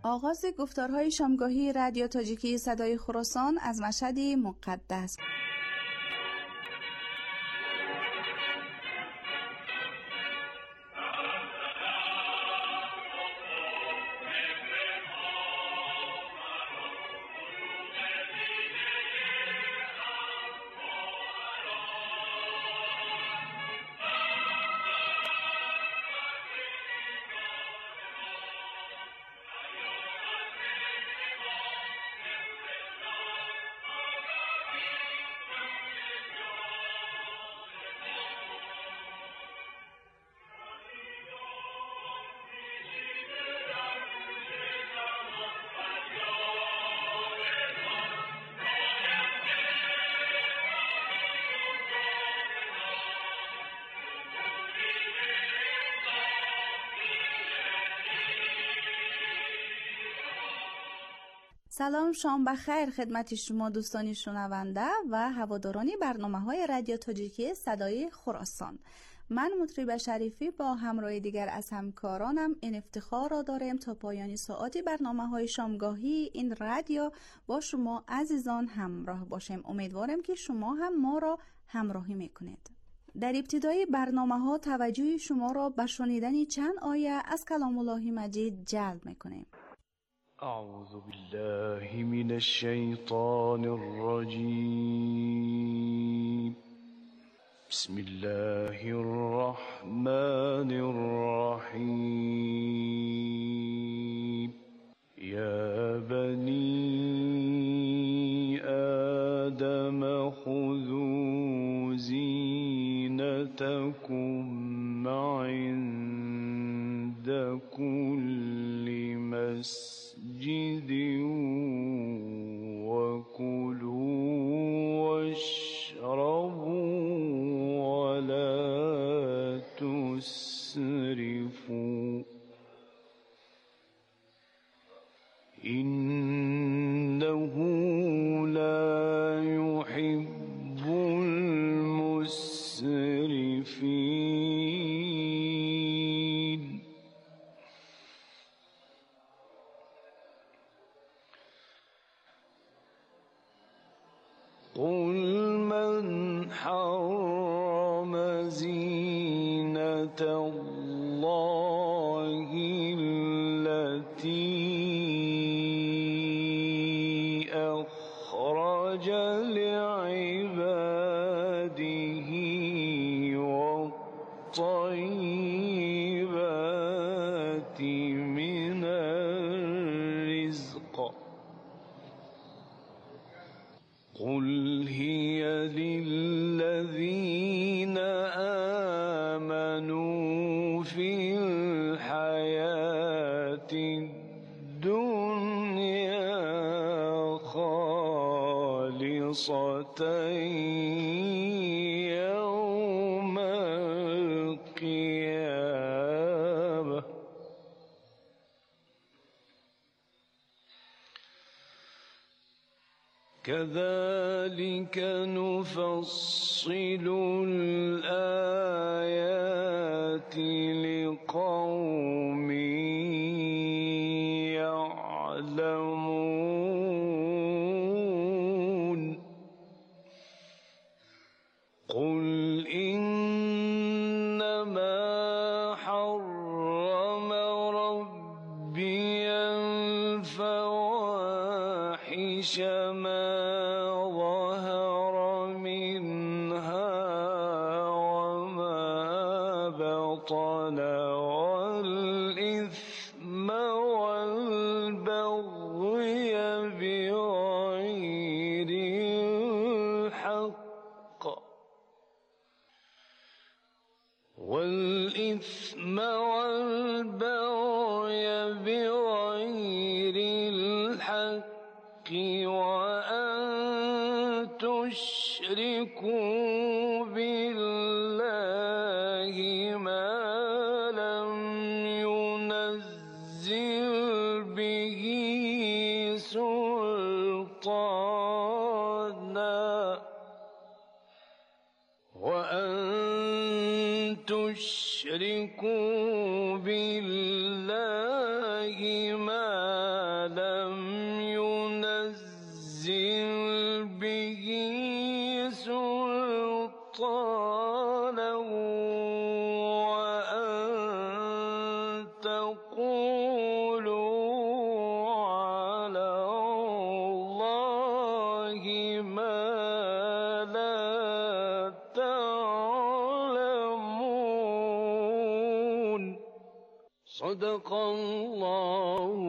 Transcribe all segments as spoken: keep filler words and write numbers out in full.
آغاز گفتارهای شامگاهی رادیو تاجیکی صدای خراسان از مشهد مقدس. سلام، شام بخیر خدمت شما دوستانی شنونده و هوادارانی برنامه‌های رادیو تاجیکی صدای خراسان. من مطرب شریفی با همراه دیگر از همکارانم این افتخار را داریم تا پایان ساعت برنامه‌های شامگاهی این رادیو با شما عزیزان همراه باشیم. امیدوارم که شما هم ما را همراهی میکنید. در ابتدای برنامه‌ها توجه شما را به شنیدن چند آیه از کلام الله مجید جلب میکنیم. أعوذ بالله من الشيطان الرجيم. بسم الله الرحمن الرحيم. يا بني آدم خذوا زينتكم عند كل مسجد مسجد وكلوا واشربوا ولا تسرفوا إنه لا يحب المسرفين. قل من حرم زينة الله التي أخرج لعباده والطيبات من الرزق قل هي للذين آمنوا في الحياة الدنيا خالصة يوم القيامة. كذلك نفصل الآيات لقوم يعلمون. قل إنما حرم ربي الفواحش ما ظهر منها وما بطن والإثم والبغي بغير الحق والإثم والبغي بغير الحق وأن تشركوا بالله ما لم ينزل به سلطانا وأن تشركوا بالله ما تنزل به سلطانا وأن تقولوا على الله ما لا تعلمون صدق الله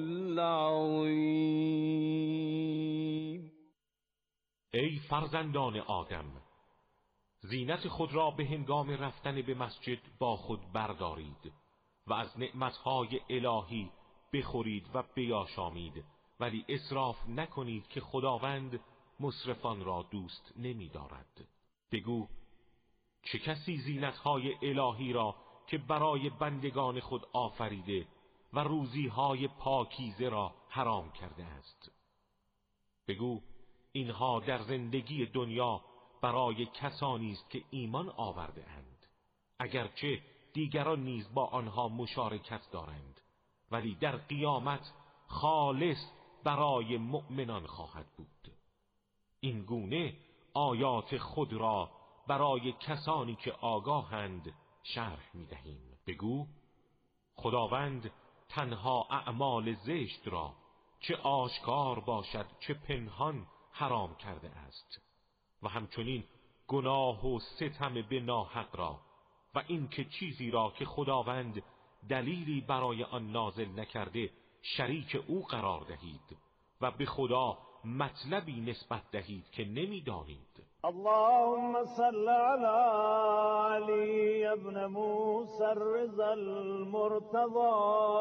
العظیم. ای فرزندان آدم، زینت خود را به هنگام رفتن به مسجد با خود بردارید و از نعمتهای الهی بخورید و بیاشامید، ولی اسراف نکنید که خداوند مسرفان را دوست نمی دارد. بگو چه کسی زینتهای الهی را که برای بندگان خود آفریده و روزیهای پاکیزه را حرام کرده است؟ بگو اینها در زندگی دنیا برای کسانی است که ایمان آورده اند، اگرچه دیگران نیز با آنها مشارکت دارند، ولی در قیامت خالص برای مؤمنان خواهد بود. این گونه آیات خود را برای کسانی که آگاهند شرح می دهیم. بگو خداوند تنها اعمال زشت را چه آشکار باشد چه پنهان حرام کرده است و همچنین گناه و ستم به ناحق را و این که چیزی را که خداوند دلیلی برای آن نازل نکرده شریک او قرار دهید و به خدا مطلبی نسبت دهید که نمی‌دانید. اللهم صل على علي ابن موسى الرضا المرتضى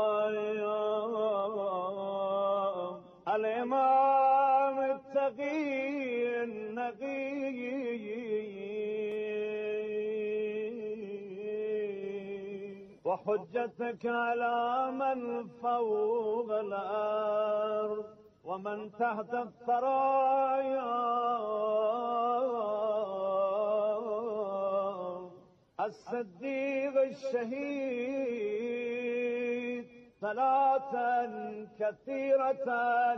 الامام التقي النقي وحجتك على من فوق الارض ومن تحت الثرايا الصديق الشهيد صلاة كثيرة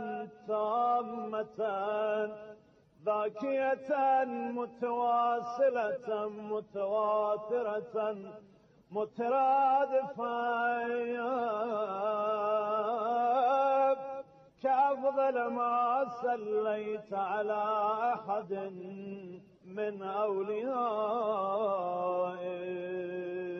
تامة ذاكية متواصلة متواترة مترادفة كأفضل ما صليت على أحد من أوليائه.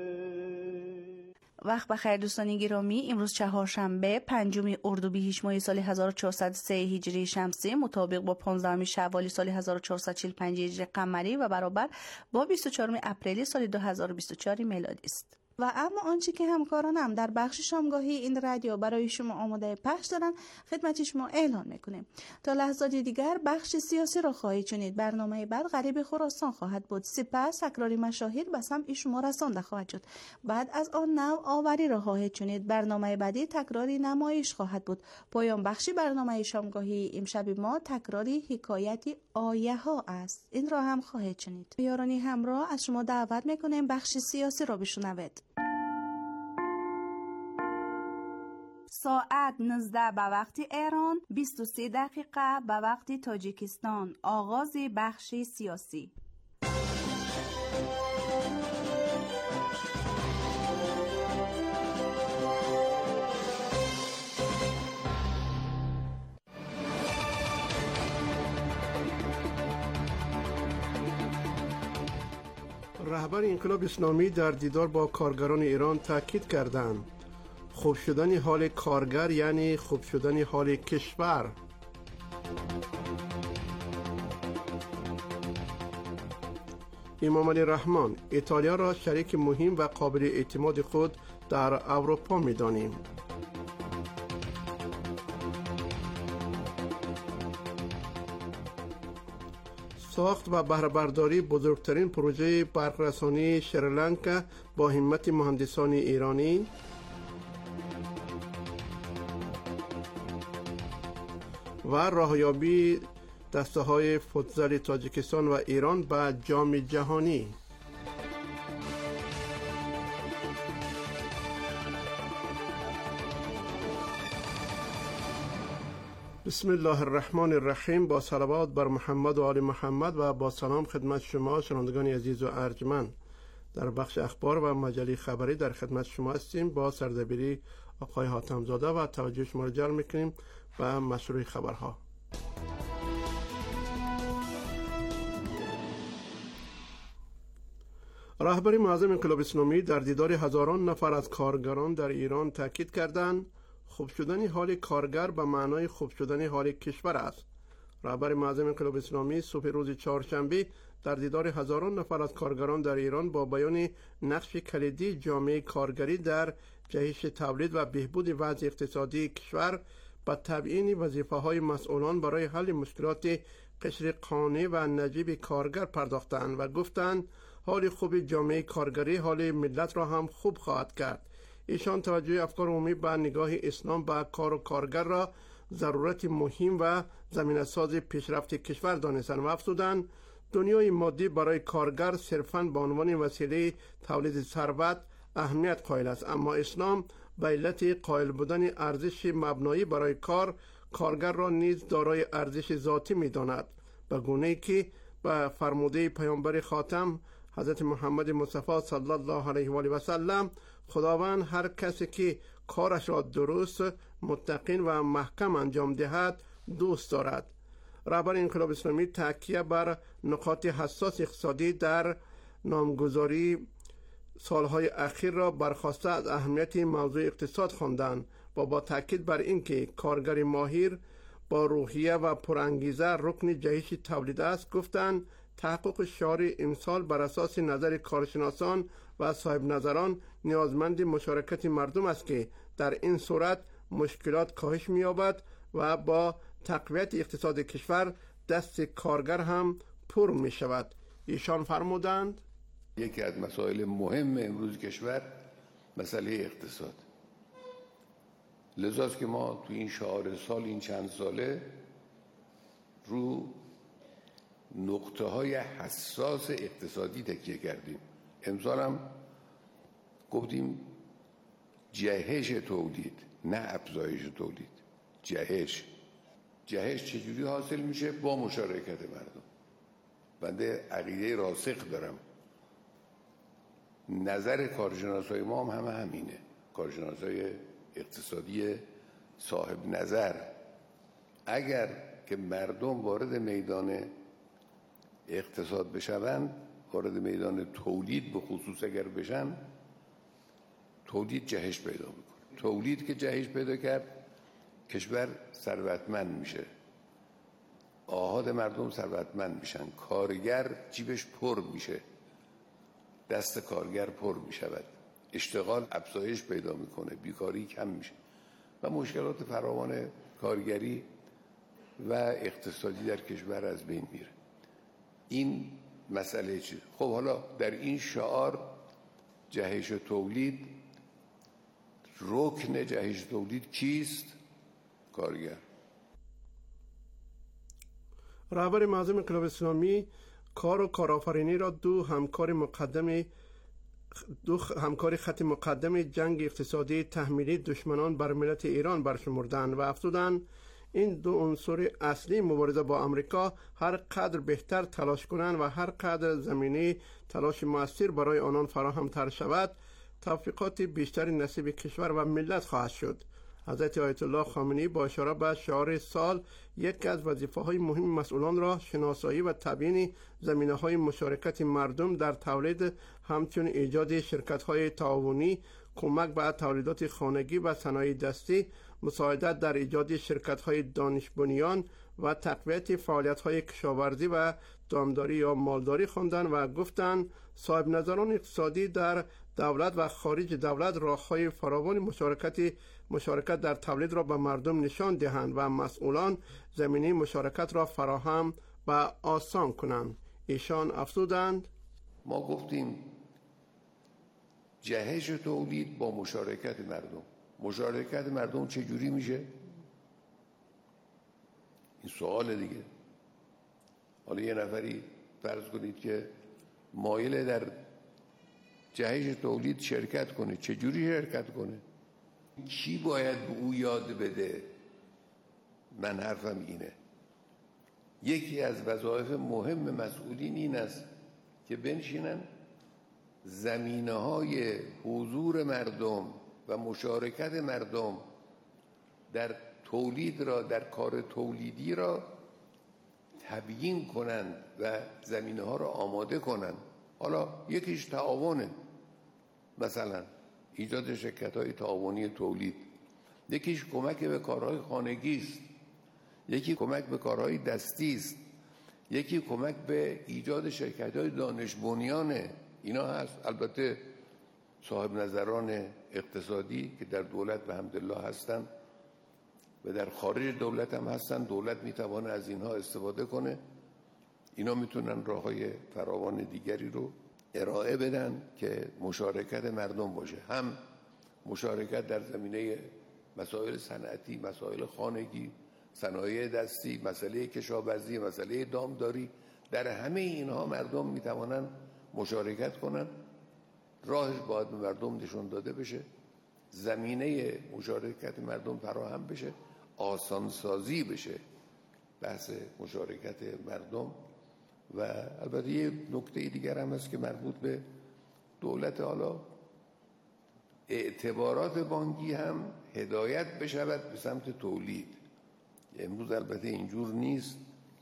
وقت بخیر دوستان گرامی، امروز چهارشنبه پنجم اردیبهشت ماه سال هزار و چهارصد و سه هجری شمسی مطابق با پانزدهم شوال سال هزار و چهارصد و چهل و پنج هجری قمری و برابر با بیست و چهارم اپریل سال دو هزار و بیست و چهار میلادی است. و اما آنچه که همکارانم در بخش شامگاهی این رادیو برای شما آماده پخش دارن خدمت شما اعلان میکنیم. تا لحظات دیگر بخش سیاسی را خواهید شنید. برنامه بعد غریب خراسان خواهد بود. سپس تکراری مشاهیر به سمع شما رسانده خواهد شد. بعد از آن نو آوری را خواهید شنید. برنامه بعدی تکراری نمایش خواهد بود. پایان بخش برنامه شامگاهی امشب ما تکراری حکایتی آیه ها است. این را هم خواهید شنید. یارانی همراه از شما دعوت میکنیم بخش سیاسی را بشنوید. ساعت نوزده به وقت ایران، بیست و سه دقیقه به وقت تاجیکستان. آغاز بخش سیاسی. رهبر انقلاب اسلامی در دیدار با کارگران ایران تاکید کردند خوب شدن حال کارگر یعنی خوب شدن حال کشور. امام علی رحمان: ایتالیا را شریک مهم و قابل اعتماد خود در اروپا می‌دانیم. ساخت و بهره‌برداری بزرگترین پروژه برق‌رسانی شریلانکا با همت مهندسان ایرانی. و راهیابی دسته‌های فوتزال تاجیکستان و ایران به جام جهانی. بسم الله الرحمن الرحیم. با صلوات بر محمد و آل محمد و با سلام خدمت شما شنوندگان عزیز و ارجمند. در بخش اخبار و مجله خبری در خدمت شما هستیم با سردبیری آقای حاتم زاده و توجه شما را جلب میکنیم و مشروع خبرها. رهبر معظم انقلاب اسلامی در دیدار هزاران نفر از کارگران در ایران تاکید کردند خوب شدن حال کارگر به معنای خوب شدن حال کشور است. رهبر معظم انقلاب اسلامی صبح روز چهارشنبه در دیدار هزاران نفر از کارگران در ایران با بیان نقش کلیدی جامعه کارگری در جهش تولید و بهبود وضع اقتصادی کشور به تبیین وظیفه‌های مسئولان برای حل مشکلات قشر قانع و نجیب کارگر پرداختند و گفتند حال خوب جامعه کارگری حال ملت را هم خوب خواهد کرد. ایشان توجه افکار عمومی به نگاه اسلام به کار و کارگر را ضرورت مهم و ضمانت‌ساز پیشرفت کشور دانستند و افزودند دنیای مادی برای کارگر صرفاً به عنوان وسیله تولید ثروت اهمیت قائل است، اما اسلام به علت قائل بودن ارزش مبنایی برای کار کارگر را نیز دارای ارزش ذاتی می‌داند، به گونه‌ای که به فرموده پیامبر خاتم حضرت محمد مصطفی صلی الله علیه و آله و سلم خداوند هر کسی که کارش را درست، متقین و محکم انجام دهد دوست دارد. رهبر انقلاب اسلامی تکیه بر نقاط حساس اقتصادی در نامگذاری سالهای اخیر را برخواسته از اهمیت موضوع اقتصاد خواندند و با تاکید بر اینکه کارگر ماهر با روحیه و پرانگیزه رکن جهش تولید است گفتند تحقق شعار امسال بر اساس نظر کارشناسان و صاحب نظران نیازمند مشارکت مردم است که در این صورت مشکلات کاهش می‌یابد و با تقویت اقتصاد کشور دست کارگر هم پر می شود. ایشان فرمودند یکی از مسائل مهم امروز کشور مسئله اقتصاد. لذاست که ما تو این شعار سال این چند ساله رو نقطه های حساس اقتصادی تکیه کردیم. امسال هم گفتیم جهش تولید، نه افزایش تولید. جهش جهش چجوری حاصل میشه؟ با مشارکت مردم. بنده عقیده راسخ دارم، نظر کارشناسای ما هم همه همینه، کارشناسای اقتصادی صاحب نظر. اگر که مردم وارد میدان اقتصاد بشوند، وارد میدان تولید به خصوص اگر بشن، تولید جهش پیدا میکنه. تولید که جهش پیدا کرد کشور ثروتمند میشه، آحاد مردم ثروتمند میشن، کارگر جیبش پر میشه، دست کارگر پر میشود، اشتغال افزایش پیدا میکنه، بیکاری کم میشه و مشکلات فراوان کارگری و اقتصادی در کشور از بین میره. این مسئله چیه؟ خب حالا در این شعار جهش تولید، رکن جهش تولید کیست؟ کارگر. رهبر معظم انقلاب اسلامی کار و کارآفرینی را دو همکار مقدم دو همکار خط مقدم جنگ اقتصادی تحمیلی دشمنان بر ملت ایران برشمردند و افزودند این دو عنصر اصلی مبارزه با امریکا هر قدر بهتر تلاش کنند و هر قدر زمینه تلاش مؤثر برای آنان فراهم تر شود توفیقات بیشتری نصیب کشور و ملت خواهد شد. حضرت آیت الله خامنه‌ای با اشاره به شعار سال یک از وظیفه‌های مهم مسئولان را شناسایی و تبیین زمینه‌های مشارکت مردم در تولید، همچون ایجاد شرکت‌های تعاونی، کمک به تولیدات خانگی و صنایع دستی، مساعدت در ایجاد شرکت‌های دانش بنیان و تقویت فعالیت‌های کشاورزی و دامداری یا مالداری خواندند و گفتند صاحب نظران اقتصادی در دولت و خارج دولت راه‌های فراوان مشارکت مشارکت در تولید را به مردم نشان دهند و مسئولان زمینه مشارکت را فراهم و آسان کنند. ایشان افزودند ما گفتیم جهش تولید با مشارکت مردم. مشارکت مردم چجوری میشه؟ این سوال دیگه. حالا یه نفری فرض کنید که مایل در جهش تولید شرکت کنه، چجوری شرکت کنه؟ کی باید به او یاد بده؟ من حرفم اینه، یکی از وظایف مهم مسئولین این است که بنشینن زمینه‌های حضور مردم و مشارکت مردم در تولید را، در کار تولیدی را تبیین کنند و زمینه‌ها را آماده کنند. حالا یکیش تعاونه، مثلا ایجاد شرکت‌های تعاونی تولید، یکیش کمک به کارهای خانگی است، یکی کمک به کارهای دستی است، یکی کمک به ایجاد شرکت‌های دانش بنیانه. اینا هست. البته صاحب نظران اقتصادی که در دولت به حمدالله هستن و در خارج دولت هم هستن، دولت میتوانه از اینها استفاده کنه. اینا میتونن راه‌های فراوان دیگری رو ارائه بدن که مشارکت مردم باشه، هم مشارکت در زمینه مسائل صنعتی، مسائل خانگی، صنایع دستی، مسئله کشاورزی، مسئله دامداری. در همه اینها مردم میتوانن مشارکت کنن. راهش باید به مردم نشون داده بشه، زمینه مشارکت مردم فراهم بشه، آسانسازی بشه بحث مشارکت مردم. و البته یه نکته دیگر هم هست که مربوط به دولت، حالا اعتبارات بانکی هم هدایت بشود به سمت تولید. امروز البته اینجور نیست،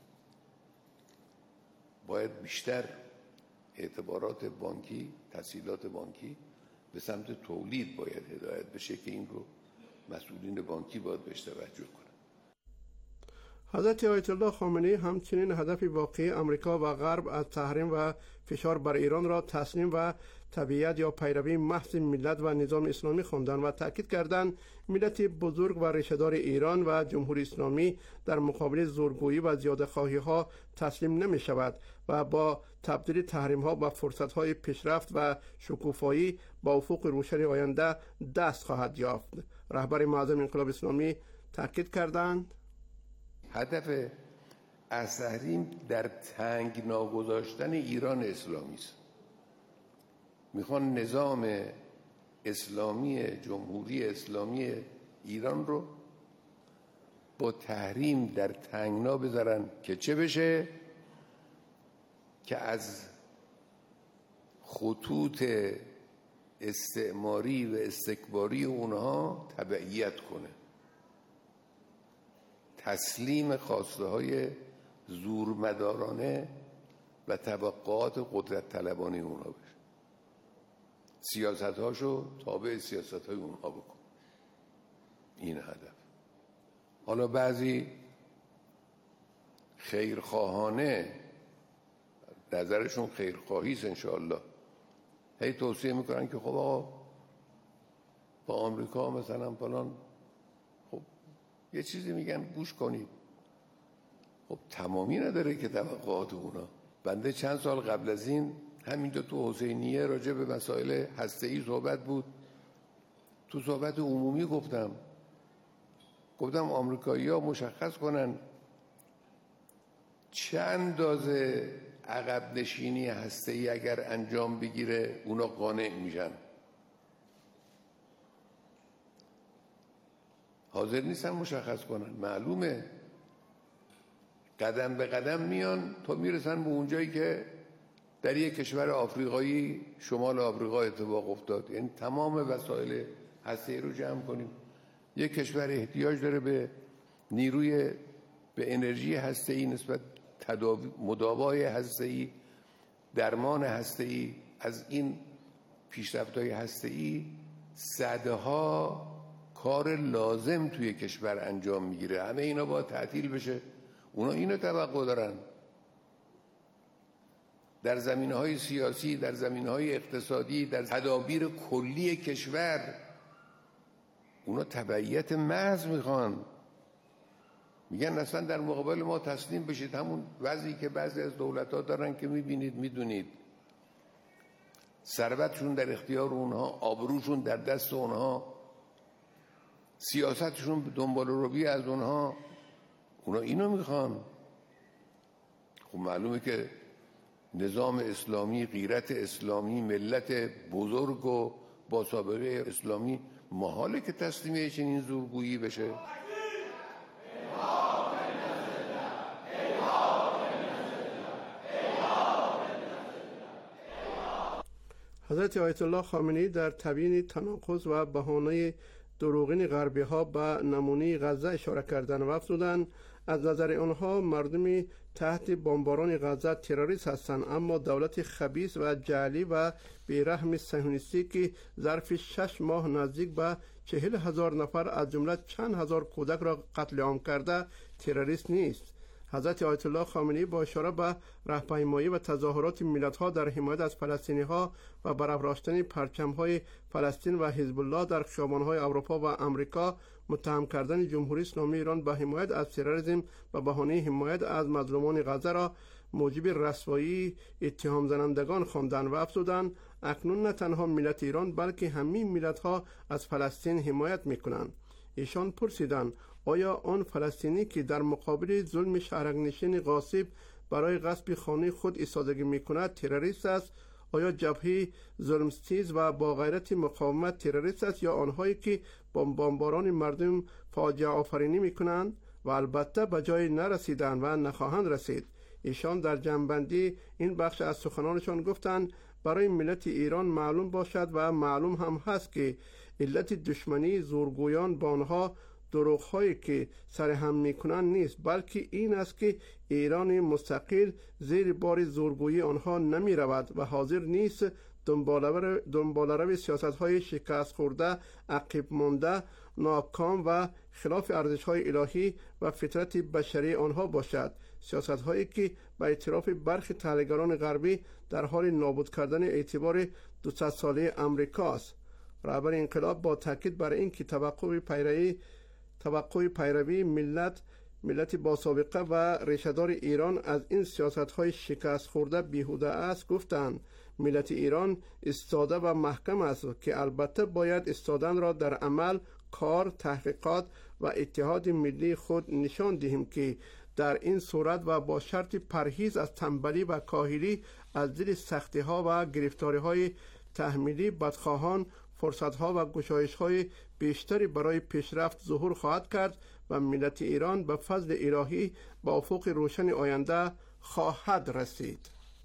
باید بیشتر اعتبارات بانکی، تسهیلات بانکی به سمت تولید باید هدایت بشه که این رو مسئولین بانکی باید بهش توجه کنند. حضرت آیت الله خامنه‌ای همچنین هدف واقعی امریکا و غرب از تحریم و فشار بر ایران را تسلیم و تبعیت یا پیروی محض ملت و نظام اسلامی خواندند و تاکید کردند ملت بزرگ و ریشه‌دار ایران و جمهوری اسلامی در مقابل زورگویی و زیاده‌خواهی ها تسلیم نمی شود و با تبدیل تحریم ها به فرصت های پیشرفت و شکوفایی با افق روشن آینده دست خواهد یافت. رهبر معظم انقلاب اسلامی تاکید کردند هدف از تحریم در تنگنا گذاشتن ایران اسلامی است. میخوان نظام اسلامی، جمهوری اسلامی ایران رو با تحریم در تنگنا بذارن که چه بشه؟ که از خطوط استعماری و استکباری اونها تبعیت کنه، تسلیم خواسته های زورمدارانه و توقعات قدرت طلبانه اونها بشه، سیاست هاشو تابع سیاست های اونها بکن. این هدف. حالا بعضی خیرخواهانه، نظرشون خیرخواهی است انشاءالله، هی توصیه میکنن که خب آقا با آمریکا مثلا فلان، خب یه چیزی میگن گوش کنید. خب تمامی نداره که توقعات اونا. بنده چند سال قبل از این همینجا تو حسینیه راجع به مسائل هسته‌ای صحبت بود، تو صحبت عمومی گفتم گفتم آمریکایی‌ها مشخص کنن چه اندازه عقب نشینی هسته‌ای اگر انجام بگیره اونا قانع میشن. حاضر نیستن مشخص کنن. معلومه قدم به قدم میان تا میرسن به اونجایی که در یک کشور آفریقایی، شمال آفریقا اتفاق افتاد. یعنی تمام وسایل هسته‌ای رو جمع کنیم. یک کشور احتیاج داره به نیروی، به انرژی هسته‌ای نسبت تداوی، مداوای هسته‌ای، درمان هسته‌ای. از این پیشرفت‌های هسته‌ای صدها کار لازم توی کشور انجام میگیره. همه اینا باید تعطیل بشه. اونا اینو توقع دارن. در زمینه‌های سیاسی، در زمینه‌های اقتصادی، در تدابیر کلی کشور اونا تبعیت محض میخوان. میگن اصلا در مقابل ما تسلیم بشید، همون وضعی که بعضی از دولت‌ها دارن که میبینید میدونید. ثروتشون در اختیار اونها، آبروشون در دست اونها، سیاستشون به دنبال روی از اونها. اونا اینو میخوان. خب معلومه که نظام اسلامی، غیرت اسلامی، ملت بزرگ و با سابقه اسلامی محاله که تسلیم چنین زورگویی بشه. حضرت آیت الله خامنه‌ای در تبیین تناقض و بهانه دروغین غربی ها به نمونه غزه اشاره کردند و افزودند از نظر آنها مردمی تحت بمباران غزه تروریست هستند، اما دولت خبیث و جعلی و بیرحم صهیونیستی که ظرف شش ماه نزدیک به چهل هزار نفر از جمله چند هزار کودک را قتل عام کرده تروریست نیست. حضرت آیت الله خامنه‌ای با اشاره به راهپیمایی و تظاهرات ملت‌ها در حمایت از فلسطینی‌ها و برافراشتن پرچم‌های فلسطین و حزب الله در خیابان‌های اروپا و امریکا متهم کردن جمهوری اسلامی ایران به حمایت از تروریسم و بهانه حمایت از مظلومان غزه را موجب رسوایی اتهام زنندگان خواندند و افزودند اکنون نه تنها ملت ایران بلکه همه ملت‌ها از فلسطین حمایت می‌کنند. ایشان پرسیدند آیا آن فلسطینی که در مقابل ظلم شهرک‌نشین غاصب برای غصب خانه خود ایستادگی می‌کند تروریست است؟ آیا جبهه ظلمستیز و با غیرت مقاومت تروریست است یا آنهایی که با بمباران مردم فاجعه آفرینی می‌کنند و البته به جای نرسیدند و نخواهند رسید؟ ایشان در جنبندی این بخش از سخنانشان گفتند برای ملت ایران معلوم باشد و معلوم هم هست که علت دشمنی زورگویان با آنها دروغ‌هایی که سرهم می‌کنند نیست، بلکه این است که ایران مستقل زیر بار زورگویی آنها نمی‌رود و حاضر نیست دنباله‌رو سیاست‌های شکست خورده، عقب مانده، ناکام و خلاف ارزش‌های الهی و فطرت بشری آنها باشد. سیاست‌هایی که به اعتراف برخی تحلیلگران غربی در حال نابود کردن اعتبار دویست ساله امریکا است. رهبر انقلاب با تاکید بر این که توقع پیروی توقع پیروی ملت ملت با سابقه و ریشه‌دار ایران از این سیاست‌های شکست خورده بیهوده است گفتند ملت ایران استاده و محکم است که البته باید استادن را در عمل، کار، تحقیقات و اتحاد ملی خود نشان دهیم که در این صورت و با شرط پرهیز از تنبلی و کاهلی از دل سختی‌ها و گرفتاری‌های تحمیلی بدخواهان فرصت‌ها و گشایش‌های بیشتری برای پیشرفت ظهور خواهد کرد و ملت ایران به فضل الهی به افق روشن آینده خواهد رسید.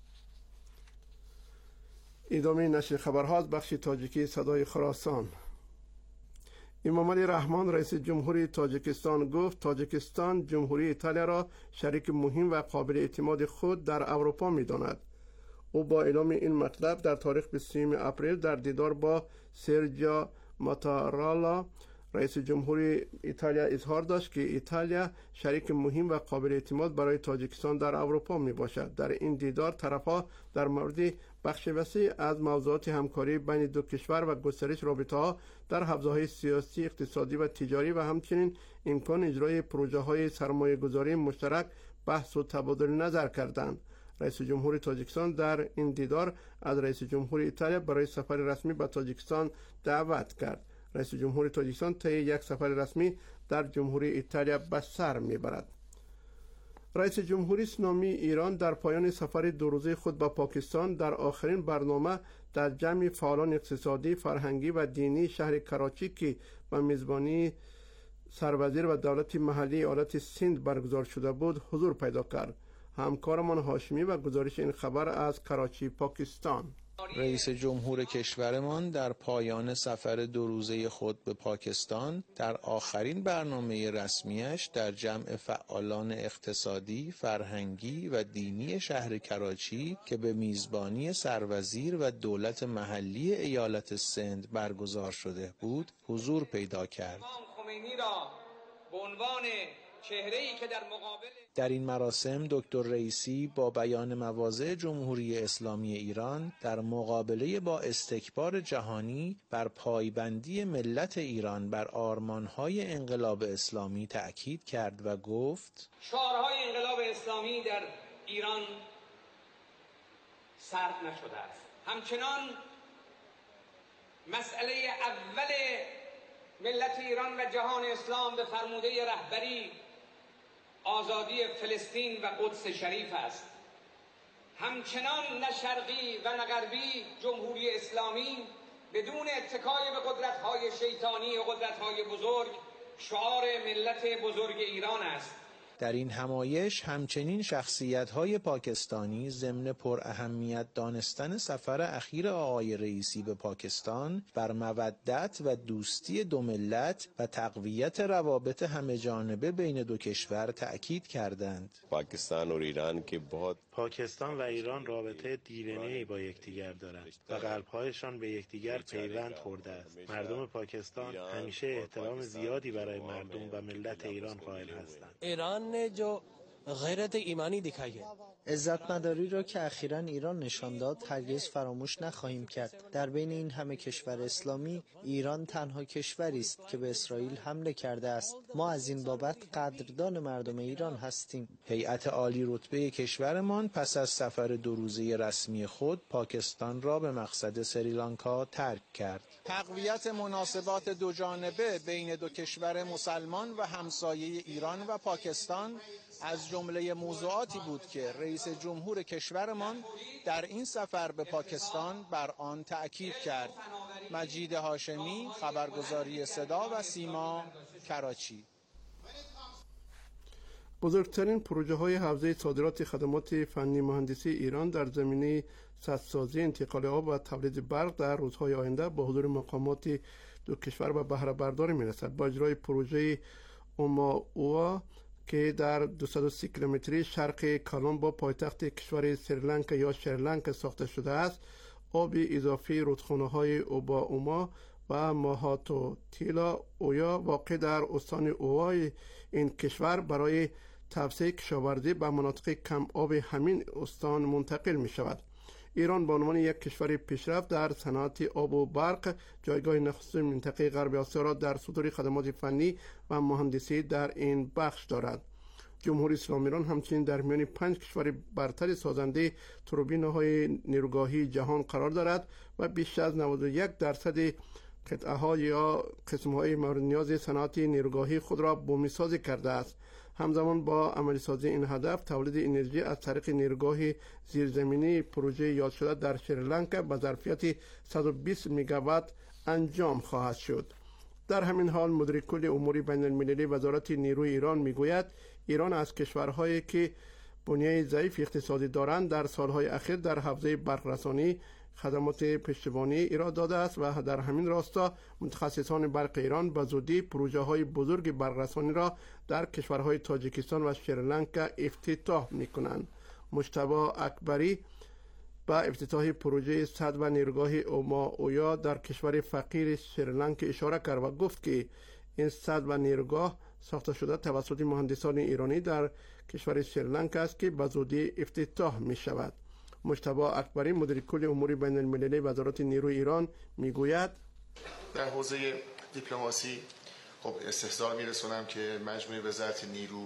ادامه نشر خبرها از بخش تاجیکی صدای خراسان. امام علی رحمان رئیس جمهوری تاجیکستان گفت تاجیکستان جمهوری ایتالیا را شریک مهم و قابل اعتماد خود در اروپا می‌داند. او با اعلام این مطلب در تاریخ بیست و سوم اپریل در دیدار با سرجیو ماتارالا رئیس جمهوری ایتالیا اظهار داشت که ایتالیا شریک مهم و قابل اعتماد برای تاجیکستان در اروپا می باشد. در این دیدار طرفها در مورد بخش وسیع از موضوعات همکاری بین دو کشور و گسترش رابطه‌ها در حوزه‌های سیاسی، اقتصادی و تجاری و همچنین امکان اجرای پروژه‌های سرمایه‌گذاری مشترک بحث و تبادل نظر کردند. رئیس جمهوری تاجیکستان در این دیدار از رئیس جمهوری ایتالیا برای سفر رسمی به تاجیکستان دعوت کرد. رئیس جمهوری تاجیکستان طی یک سفر رسمی در جمهوری ایتالیا به سر میبرد. رئیس جمهوری اسلامی ایران در پایان سفر دو روزه خود به پاکستان در آخرین برنامه در جمع فعالان اقتصادی، فرهنگی و دینی شهر کراچی که به میزبانی سروزیر و دولت محلی ایالت سند برگزار شده بود حضور پیدا کرد. همکارمان هاشمی و گزارش این خبر از کراچی پاکستان. رئیس جمهور کشورمان در پایان سفر دو روزه خود به پاکستان در آخرین برنامه رسمیش در جمع فعالان اقتصادی، فرهنگی و دینی شهر کراچی که به میزبانی سروزیر و دولت محلی ایالت سند برگزار شده بود حضور پیدا کرد. خمینی را به عنوان چهره‌ای که در مقابل در این مراسم دکتر رئیسی با بیان مواضع جمهوری اسلامی ایران در مقابله با استکبار جهانی بر پایبندی ملت ایران بر آرمان‌های انقلاب اسلامی تأکید کرد و گفت شعارهای انقلاب اسلامی در ایران سرد نشده است. همچنان مسئله اول ملت ایران و جهان اسلام به فرموده رهبری آزادی فلسطین و قدس شریف است. همچنان نه شرقی و نه غربی جمهوری اسلامی بدون اتکای به قدرت‌های شیطانی و قدرت‌های بزرگ شعار ملت بزرگ ایران است. در این همایش همچنین شخصیت‌های پاکستانی ضمن پر اهمیت دانستن سفر اخیر آقای رئیسی به پاکستان بر مودت و دوستی دو ملت و تقویت روابط همه جانبه بین دو کشور تأکید کردند. پاکستان و ایران که بہت پاکستان و ایران رابطه دیرینه‌ای با یکدیگر دارند و قلب‌هایشان به یکدیگر پیوند خورده است. مردم پاکستان همیشه احترام زیادی برای مردم و ملت ایران قائل هستند. ایران نے جو غیرت ایمانی دکھائی ہے، عزت مداری را که اخیراً ایران نشان داد هرگز فراموش نخواهیم کرد. در بین این همه کشور اسلامی ایران تنها کشوری است که به اسرائیل حمله کرده است. ما از این بابت قدردان مردم ایران هستیم. هیئت عالی رتبه کشورمان پس از سفر دو روزه رسمی خود پاکستان را به مقصد سریلانکا ترک کرد. تقویت مناسبات دو جانبه بین دو کشور مسلمان و همسایه ایران و پاکستان از جمله موضوعاتی بود که رئیس جمهور کشورمان در این سفر به پاکستان بر آن تأکید کرد. مجید هاشمی، خبرگزاری صدا و سیما، کراچی. بزرگترین پروژه های حوزه صادرات خدمات فنی مهندسی ایران در زمینه سدسازی، انتقال آب و تولید برق در روزهای آینده با حضور مقامات دو کشور به بهره برداری می‌رسد. با اجرای پروژه اوماوا که در دویست و سی کیلومتری شرق کالامبو پایتخت کشور سریلانکا یا شریلانکا ساخته شده است، آب اضافی رودخانه‌های اوبا اوما و ماهاتو تیلا اویا واقع در استان اوای این کشور برای توسعه کشاورزی به مناطق کم آب همین استان منتقل می شود. ایران به عنوان یک کشور پیشرفت در صنعت آب و برق جایگاه نخستین منطقه غرب آسیا را در صدور خدمات فنی و مهندسی در این بخش دارد. جمهوری اسلامی ایران همچنین در میان پنج کشور برتر سازنده توربین‌های نیروگاهی جهان قرار دارد و بیش از نود و یک درصد قطعه ها یا قسم های مورد نیاز صنعت نیروگاهی خود را بومی سازی کرده است. همزمان با عملی سازی این هدف تولید انرژی از طریق نیروگاه زیرزمینی پروژه یاد شده در سریلانکا به ظرفیت صد و بیست میگاوات انجام خواهد شد. در همین حال مدیر کل امور بین المللی وزارت نیروی ایران میگوید ایران از کشورهایی که بنیه ضعیف اقتصادی دارند در سالهای اخیر در حوزه برقرسانی خدمات پشتیبانی ایراد داده است و در همین راستا متخصصان برق ایران به زودی پروژه های بزرگ برقرسانی را در کشورهای تاجیکستان و سریلانکا افتتاح می کنند. مجتبی اکبری با افتتاح پروژه سد و نیروگاه اوما اویا در کشور فقیر سریلانکا اشاره کرد و گفت که این سد و نیروگاه ساخته شده توسط مهندسان ایرانی در کشور سریلانکا است که به زودی افتتاح می شود. مجتبی اکبری مدیر کل امور بین المللی وزارت نیروی ایران میگوید در حوزه دیپلماسی خب استحضار میرسونم که مجموعه وزارت نیرو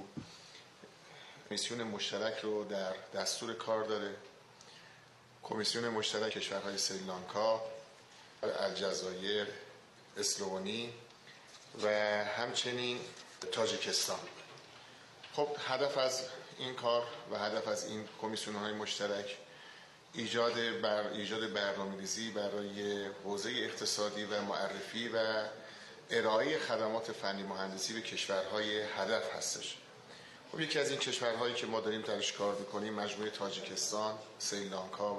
کمیسیون مشترک رو در دستور کار داره. کمیسیون مشترک کشورهای سریلانکا، الجزایر، اسلوونی و همچنین تاجیکستان. خب هدف از این کار و هدف از این کمیسیون‌های مشترک ایجاد بر ایجاد برنامه‌ریزی برای حوزه اقتصادی و معرفی و ارائه خدمات فنی مهندسی به کشورهای هدف هستش. خب یکی از این کشورهایی که ما داریم درش کار می‌کنیم مجموعه تاجیکستان، سریلانکا و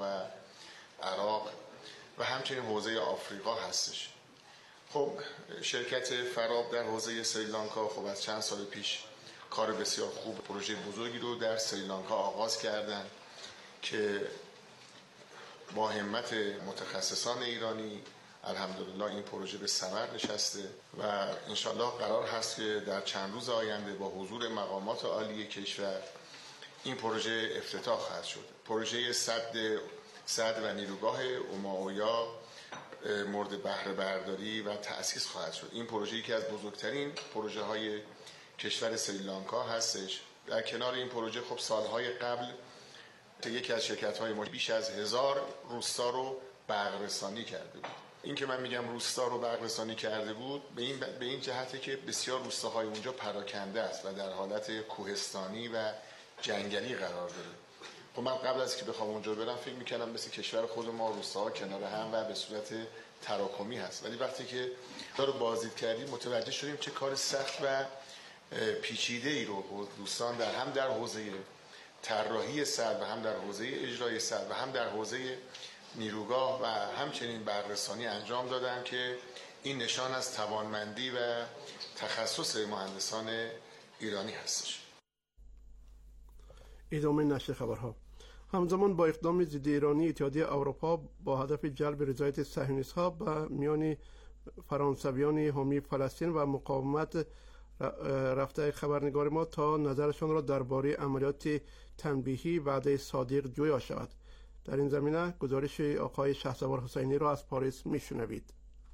عراق و همچنین حوزه آفریقا هستش. خب شرکت فراب در حوزه سریلانکا خب از چند سال پیش کار بسیار خوب پروژه بزرگی رو در سریلانکا آغاز کردن که با همت متخصصان ایرانی الحمدلله این پروژه به ثمر نشسته و انشالله قرار هست که در چند روز آینده با حضور مقامات عالی کشور این پروژه افتتاح خواهد شد. پروژه سد سد و نیروگاه اوماویا مورد بهره برداری و تأسیس خواهد شد. این پروژه یکی از بزرگترین پروژه های کشور سریلانکا هستش. در کنار این پروژه خب سالهای قبل یکی از شرکت‌های ما بیش از هزار روستا رو برق‌رسانی کرده بود. این که من میگم روستا رو برق‌رسانی کرده بود به این به این جهته که بسیار روستاهای اونجا پراکنده است و در حالت کوهستانی و جنگلی قرار داره. خب من قبل از که بخوام اونجا برم فکر می‌کردم مثل کشور خود ما روستاها کنار هم و به صورت تراکمی هست، ولی وقتی که دارو بازدید کردیم متوجه شدیم چه کار سخت و پیچیده ای رو دوستان در هم در حوزه طراحی سد و هم در حوزه اجرای سد و هم در حوزه نیروگاه و همچنین برق‌رسانی انجام دادن که این نشان از توانمندی و تخصص مهندسان ایرانی هستش. ادامه نشر خبرها. همزمان با اقدام ضد ایرانی اتحادیه اروپا با هدف جلب رضایت صهیونیست‌ها به میان فرانسویان حامی فلسطین و مقاومت رفته خبرنگار ما تا نظرشان را درباره عملیات تنبیهی وعده صادق جویا شود. در این زمینه گزارش آقای شهسوار حسینی را از پاریس میشنوید.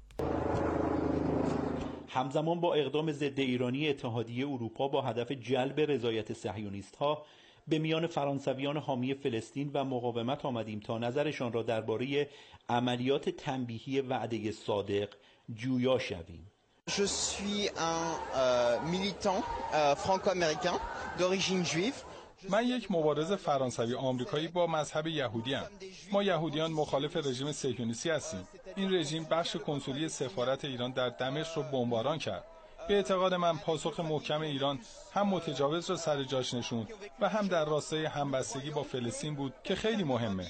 همزمان با اقدام ضد ایرانی اتحادیه اروپا با هدف جلب رضایت صهیونیست‌ها به میان فرانسویان حامی فلسطین و مقاومت آمدیم تا نظرشان را درباره عملیات تنبیهی وعده صادق جویا شویم. Je suis un euh, militant euh, franco-américain d'origine juive. من یک مبارز فرانسوی آمریکایی با مذهب یهودی ام. ما یهودیان مخالف رژیم صهیونیستی هستیم. این رژیم بخش کنسولی سفارت ایران در دمشق را بمباران کرد. به اعتقاد من پاسخ محکم ایران هم متجاوز را سر جاش نشوند و هم در راستای همبستگی با فلسطین بود که خیلی مهمه.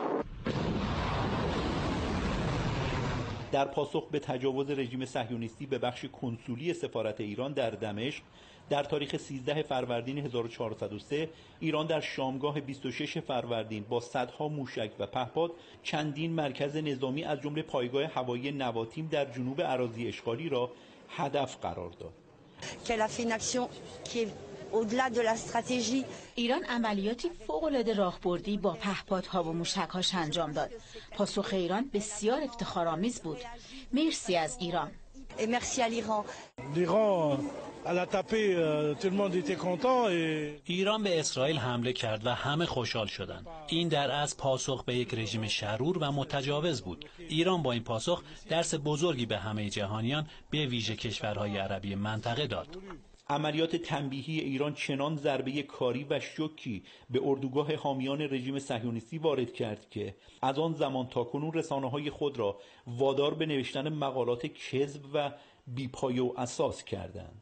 در پاسخ به تجاوز رژیم صهیونیستی به بخش کنسولی سفارت ایران در دمشق در تاریخ سیزده فروردین هزار و چهارصد و سه ایران در شامگاه بیست و شش فروردین با صدها موشک و پهپاد چندین مرکز نظامی از جمله پایگاه هوایی نواتیم در جنوب اراضی اشغالی را هدف قرار داد. ایران عملیاتی فوق‌العاده راهبردی با پهپادها و موشک‌هاش انجام داد. پاسخ ایران بسیار افتخارآمیز بود. مرسی از ایران. ایران به اسرائیل حمله کرد و همه خوشحال شدند. این در اصل پاسخ به یک رژیم شرور و متجاوز بود. ایران با این پاسخ درس بزرگی به همه جهانیان به ویژه کشورهای عربی منطقه داد. عملیات تنبیهی ایران چنان ضربه کاری و شوکی به اردوگاه حامیان رژیم صهیونیستی وارد کرد که از آن زمان تاکنون رسانه‌های خود را وادار به نوشتن مقالات کذب و بی‌پایه و اساس کردند.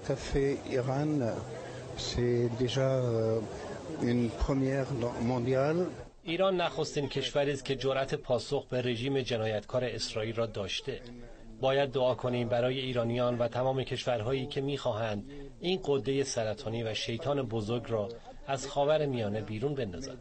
ایران نخستین کشوری است که جرأت پاسخ به رژیم جنایتکار اسرائیل را داشته. باید دعا کنیم برای ایرانیان و تمام کشورهایی که می‌خواهند این قده سرطانی و شیطان بزرگ را از خاور میانه بیرون بندازند.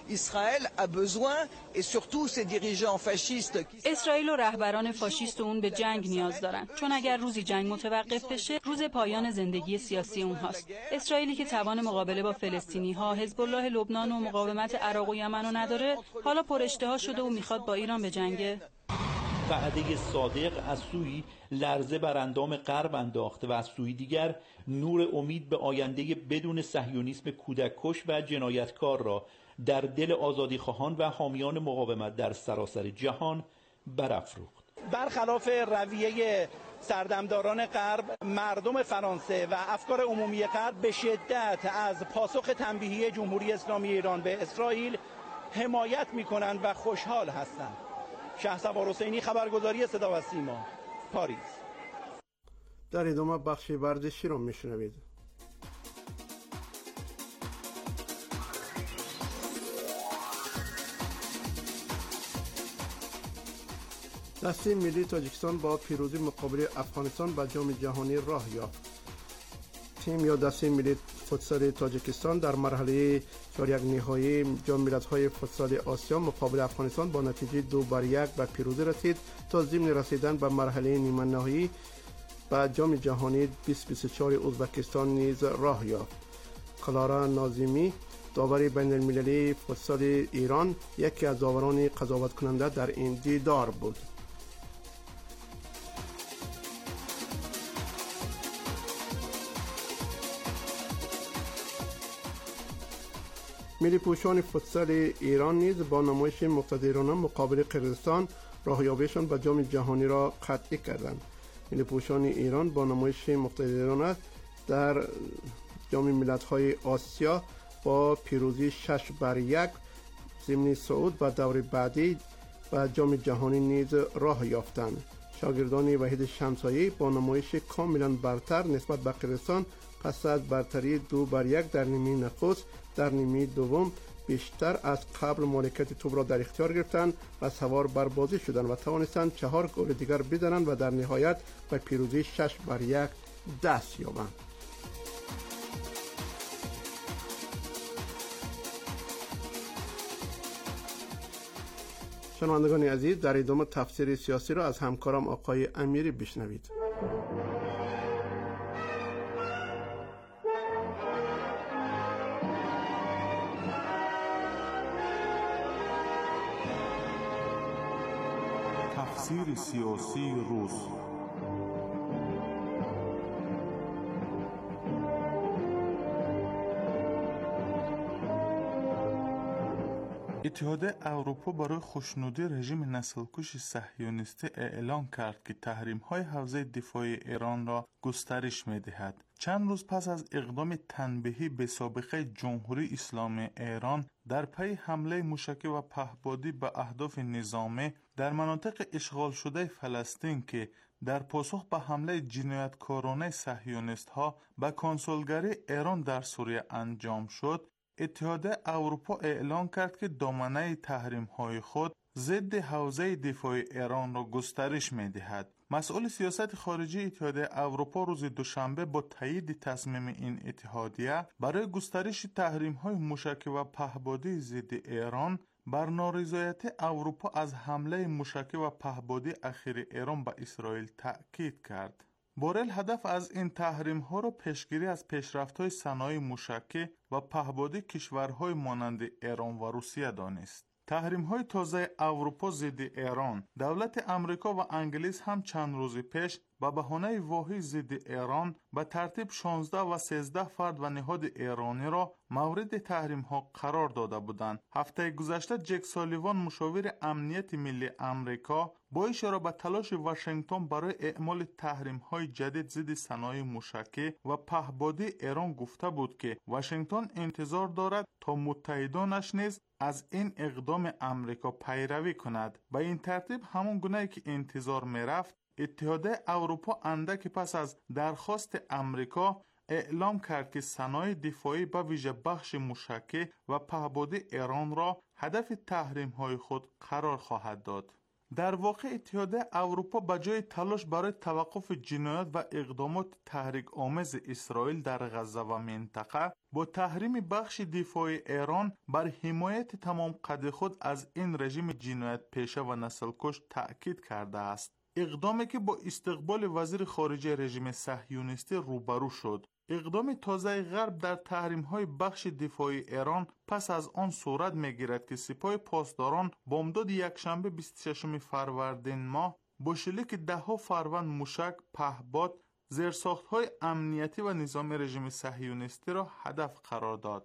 اسرائیل و رهبران فاشیست اون به جنگ نیاز دارند، چون اگر روزی جنگ متوقف بشه روز پایان زندگی سیاسی اونهاست. اسرائیلی که توان مقابله با فلسطینی‌ها، حزب الله لبنان و مقاومت عراق و یمن رو نداره، حالا پراشتها شده و میخواد با ایران به جنگه. وعده صادق از سوی لرزه بر اندام غرب انداخته و از سوی دیگر نور امید به آینده بدون صهیونیسم کودککش و جنایتکار را در دل آزادیخواهان و حامیان مقاومت در سراسر جهان برافروخت. برخلاف رویه سردمداران غرب، مردم فرانسه و افکار عمومی غرب به شدت از پاسخ تنبیهی جمهوری اسلامی ایران به اسرائیل حمایت می‌کنند و خوشحال هستند. شهسوار حسینی، خبرگزاری صدا و سیما، پاریس. در ادامه بخش ورزشی را میشنوید. دسته ملی تاجیکستان با پیروزی مقابل افغانستان به جام جهانی راه یافت. تیم یا دسته ملی فوتسال تاجیکستان در مرحله چهار یک نهایی جام ملت‌های فوتسال آسیا مقابل افغانستان با نتیجه دو بر یک به پیروزی رسید تا ضمن رسیدن به مرحله نیمه نهایی به جام جهانی بیست بیست و چهار ازبکستان نیز راه یافت. کلارا نازمی، داور بین المللی فوتسال ایران، یکی از داوران قضاوت کننده در این دیدار بود. ملی پوشان فوتسال ایران نیز با نمایش مقتدرانه مقابل قرقیزستان راهیابیشان به جام جهانی را قطعی کردند. ملی پوشان ایران با نمایش مقتدرانه در جام ملت‌های آسیا با پیروزی شش بر یک ضمن صعود به دور بعدی به جام جهانی نیز راه یافتند. شاگردان وحید شمسایی با نمایش کاملا برتر نسبت به قرقیزستان پس از برتری دو بر یک در نیمه نخست، در نیمه دوم بیشتر از قبل مالکیت توپ را در اختیار گرفتند و سوار بر بازی شدند و توانستند چهار گل دیگر بزنند و در نهایت به پیروزی شش بر یک دست یابند. شنوندگان عزیز، در ادامه تفسیر سیاسی را از همکارم آقای امیری بشنوید. تفسیر سیاسی روز. اتحادیه اروپا برای خوشنودی رژیم نسل‌کش صهیونیستی اعلام کرد که تحریم‌های حوزه دفاعی ایران را گسترش می‌دهد. چند روز پس از اقدام تنبیهی به سابقه جمهوری اسلامی ایران در پی حمله موشکی و پهپادی به اهداف نظامی در مناطق اشغال شده فلسطین که در پاسخ به حمله جنایتکارانه صهیونیست‌ها به کنسولگری ایران در سوریه انجام شد، اتحادیه اروپا اعلام کرد که دامنه تحریم‌های خود ضد حوزه دفاعی ایران را گسترش می‌دهد. مسئول سیاست خارجی اتحادیه اروپا روز دوشنبه با تایید تصمیم این اتحادیه برای گسترش تحریم‌های موشکی و پهپادی ضد ایران بر نارضایتی اروپا از حمله موشکی و پهپادی اخیر ایران به اسرائیل تأکید کرد. بورل هدف از این تحریم ها را پیشگیری از پیشرفت های صنایع موشکی و پهپادی کشورهای مانند ایران و روسیه دانست. تحریم های تازه اروپا ضد ایران، دولت امریکا و انگلیس هم چند روز پیش به بهانه واهی ضد ایران به ترتیب شانزده و سیزده فرد و نهاد ایرانی را مورد تحریم ها قرار داده بودند. هفته گذشته جک سالیوان مشاور امنیت ملی امریکا با اشاره به تلاش واشنگتن برای اعمال تحریم های جدید ضد صنایع موشکی و پهپادی ایران گفته بود که واشنگتن انتظار دارد تا متحدانش نیز از این اقدام امریکا پیروی کند. به این ترتیب همون گونه که انتظار می رفت، اتحادیه اروپا اندک پس از درخواست امریکا اعلام کرد که صنایع دفاعی به ویژه بخش موشکی و پهپادی ایران را هدف تحریم های خود قرار خواهد داد. در واقع اتحادیه اروپا به جای تلاش برای توقف جنایات و اقدامات تحریک آمیز اسرائیل در غزه و منطقه با تحریم بخش دفاعی ایران بر حمایت تمام قد خود از این رژیم جنایت پیشه و نسل‌کش تأکید کرده است. اقدامی که با استقبال وزیر خارجه رژیم صهیونیستی روبرو شد. اقدام تازه غرب در تحریم‌های بخش دفاعی ایران پس از آن صورت می‌گیرد که سپاه پاسداران بامداد یکشنبه بیست و ششم فروردین ماه با شلیک ده‌ها فروند موشک، پهپاد، زیرساخت‌های امنیتی و نظامی رژیم صهیونیستی را هدف قرار داد.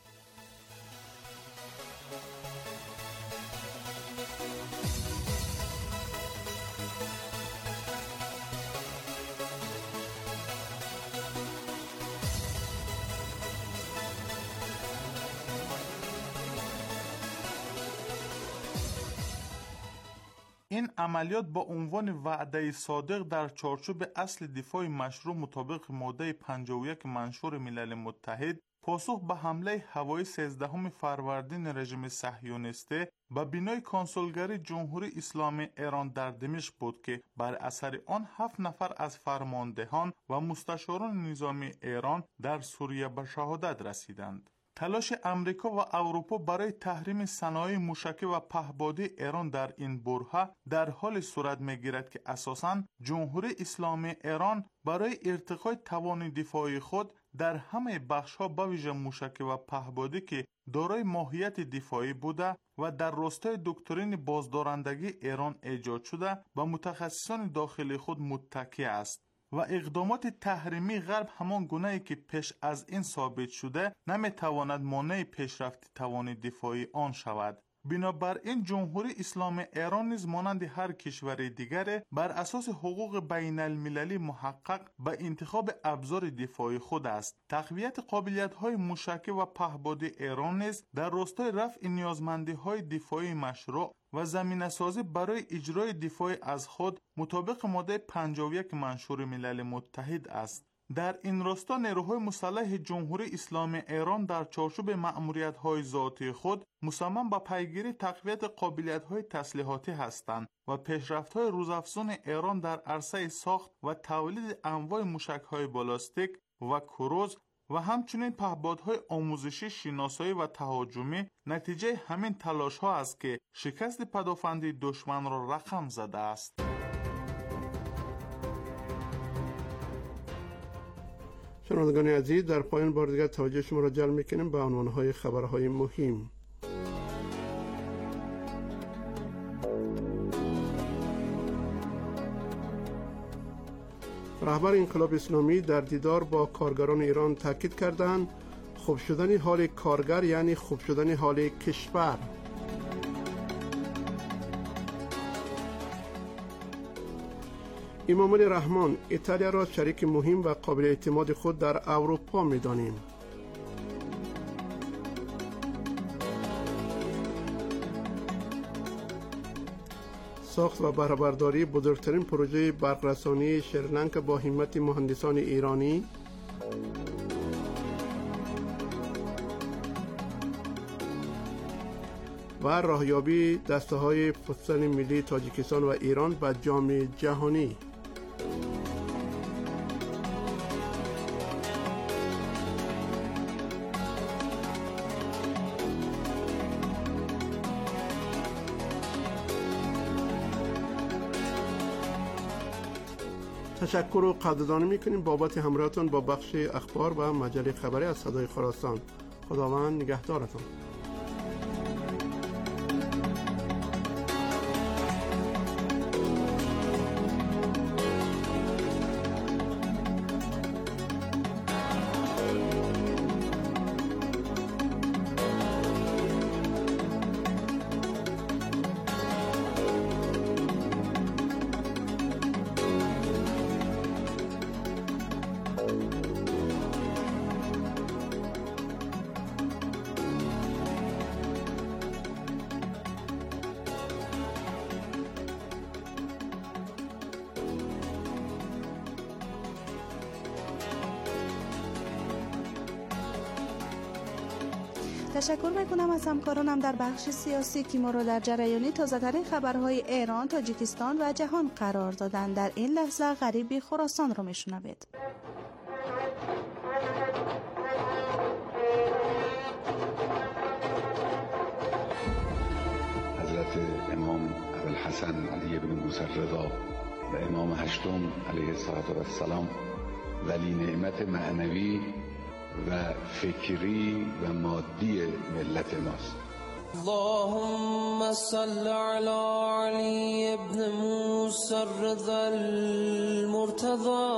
این عملیات با عنوان وعده صادق در چارچوب اصل دفاع مشروع مطابق ماده پنجاه و یک منشور ملل متحد پاسخ به حمله هوایی سیزدهم فروردین رژیم صهیونیستی به بینای کنسولگری جمهوری اسلامی ایران در دمشق بود که بر اثر آن هفت نفر از فرماندهان و مستشاران نظامی ایران در سوریه به شهادت رسیدند. تلاش امریکا و اروپا برای تحریم صنایع موشکی و پهپادی ایران در این برهه در حال صورت می‌گیرد که اساساً جمهوری اسلامی ایران برای ارتقای توان دفاعی خود در همه بخش‌ها به ویژه موشکی و پهپادی که دارای ماهیت دفاعی بوده و در راستای دکترین بازدارندگی ایران ایجاد شده به متخصصان داخلی خود متکی است. و اقدامات تحریمی غرب همان گونه‌ای که پیش از این ثابت شده نمیتواند مانع پیشرفت توان دفاعی آن شود. بنابراین جمهوری اسلامی ایران نیز مانند هر کشور دیگری بر اساس حقوق بین المللی محقق به انتخاب ابزار دفاعی خود است. تقویت قابلیت‌های موشکی و پهپادی ایران نیز در راستای رفع نیازمندی‌های دفاعی مشروع و زمینه‌سازی برای اجرای دفاع از خود مطابق ماده پنجاه و یک منشور ملل متحد است. در این راستا نیروهای مسلح جمهوری اسلامی ایران در چارچوب مأموریت‌های ذاتی خود مصمم به پیگیری تقویت قابلیت‌های تسلیحاتی هستند و پیشرفت‌های روزافزون ایران در عرصه ساخت و تولید انواع موشک‌های بالاستیک و کروز و همچنین پهپادهای آموزشی، شناسایی و تهاجمی نتیجه همین تلاش‌ها است که شکست پدافندی دشمن را رقم زده است. شنوندگان عزیز، در پایان بار دیگر توجه شما را جلب می‌کنیم به عنوان‌های خبرهای مهم. رهبر انقلاب اسلامی در دیدار با کارگران ایران تاکید کردند خوب شدن حال کارگر یعنی خوب شدن حال کشور. امام علی رحمان: ایتالیا را شریک مهم و قابل اعتماد خود در اروپا می‌دانیم. ساخت و بهره‌برداری بزرگترین پروژه برقرسانی شریلانکا با همت مهندسان ایرانی. و راهیابی دسته‌های فوتسال ملی تاجیکستان و ایران به جام جهانی. تشکر و قدردانی میکنیم بابت همراهتان با بخش اخبار و مجله خبری از صدای خراسان. خداوند نگهدارتان. تشکر میکنم از همکارانم در بخش سیاسی که ما را در جریان تازه‌ترین خبرهای ایران، تاجیکستان و جهان قرار دادند. در این لحظه غریبی خراسان را میشنوید. حضرت امام ابوالحسن علی بن موسی رضا و امام هشتم علیه السلام ولی نعمت معنوی و فکری و مادی ملت ماست. اللهم صل علی علی ابن موسی رضا المرتضی.